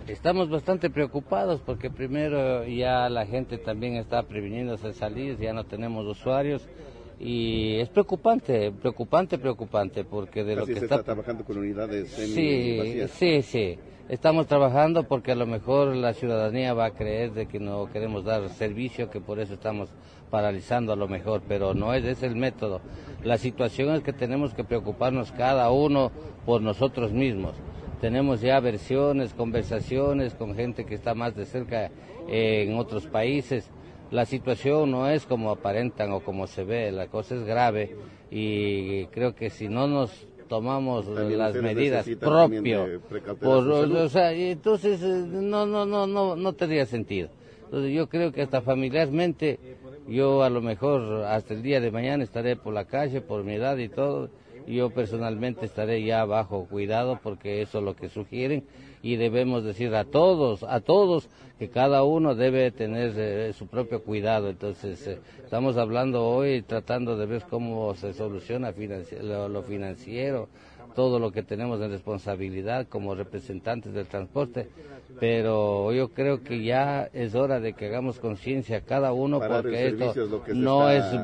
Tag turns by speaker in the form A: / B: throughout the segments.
A: Estamos bastante preocupados porque primero ya la gente también está previniéndose de salir, ya no tenemos usuarios y es preocupante porque de lo que
B: está trabajando con unidades
A: vacías. Sí, estamos trabajando porque a lo mejor la ciudadanía va a creer de que no queremos dar servicio, que por eso estamos paralizando a lo mejor, pero no es ese el método. La situación es que tenemos que preocuparnos cada uno por nosotros mismos. Tenemos ya versiones, conversaciones con gente que está más de cerca en otros países. La situación no es como aparentan o como se ve, la cosa es grave y creo que si no nos tomamos
B: también
A: las medidas propias, entonces no tendría sentido. Entonces yo creo que hasta familiarmente, yo a lo mejor hasta el día de mañana estaré por la calle, por mi edad y todo. Yo personalmente estaré ya bajo cuidado porque eso es lo que sugieren y debemos decir a todos que cada uno debe tener su propio cuidado. Entonces estamos hablando hoy, tratando de ver cómo se soluciona lo financiero, todo lo que tenemos en responsabilidad como representantes del transporte, pero yo creo que ya es hora de que hagamos conciencia cada uno porque esto no es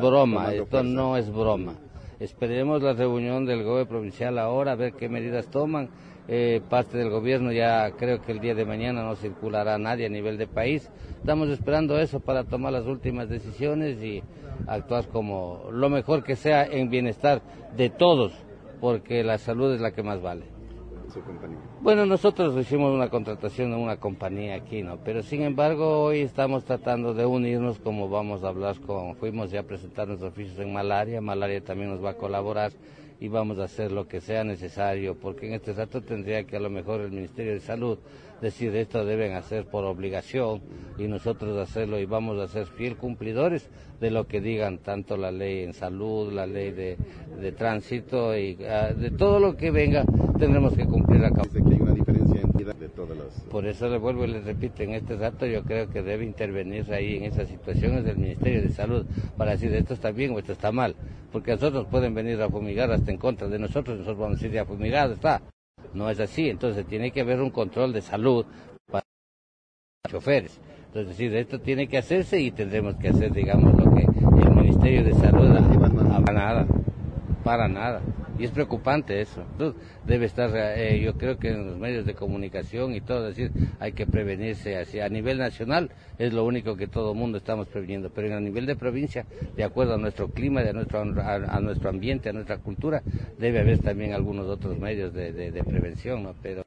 A: broma. Esperemos la reunión del gobierno provincial ahora, a ver qué medidas toman. Parte del gobierno ya creo que el día de mañana no circulará nadie a nivel de país. Estamos esperando eso para tomar las últimas decisiones y actuar como lo mejor que sea en bienestar de todos, porque la salud es la que más vale.
B: Su compañía.
A: Bueno, nosotros hicimos una contratación en una compañía aquí, ¿no? Pero sin embargo hoy estamos tratando de unirnos, como vamos a hablar fuimos ya a presentar nuestros oficios en Malaria también nos va a colaborar y vamos a hacer lo que sea necesario, porque en este rato tendría que a lo mejor el Ministerio de Salud decir esto deben hacer por obligación y nosotros hacerlo y vamos a ser fiel cumplidores de lo que digan tanto la ley en salud, la ley de tránsito y de todo lo que venga tendremos que cumplir acá.
B: Dice que hay una diferencia en vida de todas las...
A: Por eso le vuelvo y le repito, en este rato yo creo que debe intervenir ahí en esas situaciones del Ministerio de Salud para decir esto está bien o esto está mal, porque nosotros pueden venir a fumigar hasta en contra de nosotros vamos a decir ya fumigado está. No es así, entonces tiene que haber un control de salud para los choferes. Entonces, decir, esto tiene que hacerse y tendremos que hacer, digamos, lo que el Ministerio de Salud para nada. Y es preocupante eso. Entonces, debe estar, yo creo que en los medios de comunicación y todo, decir, hay que prevenirse así. A nivel nacional es lo único que todo el mundo estamos previniendo, pero a nivel de provincia, de acuerdo a nuestro clima, a nuestro ambiente, a nuestra cultura, debe haber también algunos otros medios de prevención, ¿no? Pero